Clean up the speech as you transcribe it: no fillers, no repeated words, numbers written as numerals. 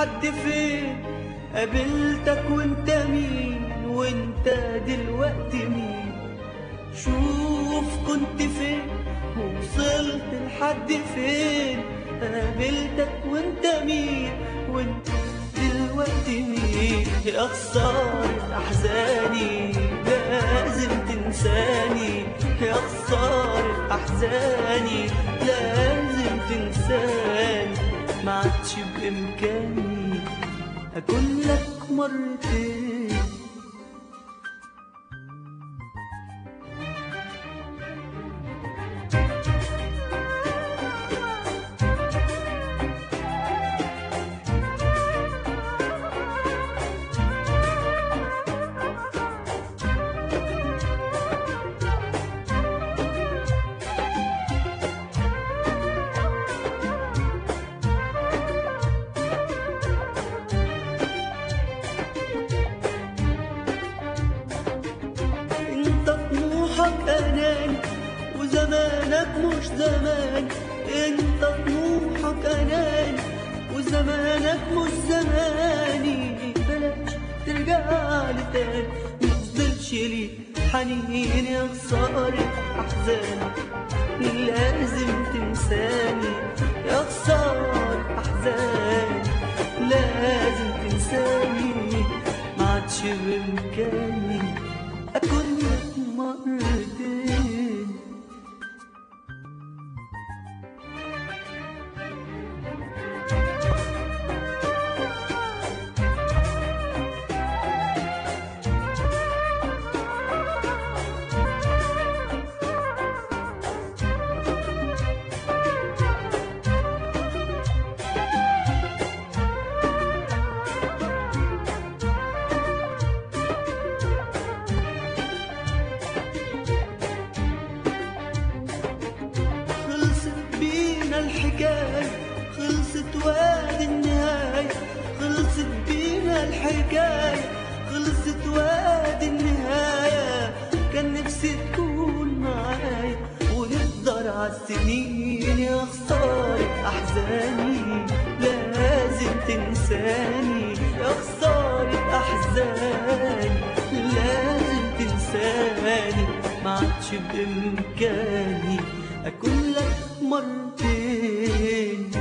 لحد فين، قابلتك وانت مين وانت دلوقتي مين. شوف كنت فين ووصلت لحد فين، قابلتك وانت مين وانت دلوقتي مين. يا خسارة أحزاني لازم تنساني، يا خسارة أحزاني لازم تنساني. معادش بإمكاني أكون لك مرتين. أناني وزمانك مش زماني، انت طموحك أناني وزمانك مش زماني. بلاش ترجعلي تاني مفضلش لي حنين، يا خسارة أحزاني لازم تنساني، يا خسارة أحزاني لازم تنساني. معادش بإمكاني أكون لك مرتين. الحكاية خلصت وادي النهاية، خلصت بينا الحكاية خلصت وادي النهاية. كان نفسي تكون معايا ونقدر عالسنين، يا خسارة أحزاني لازم تنساني، يا خسارة أحزاني لازم تنساني. معادش بإمكاني أكون لك مرتين.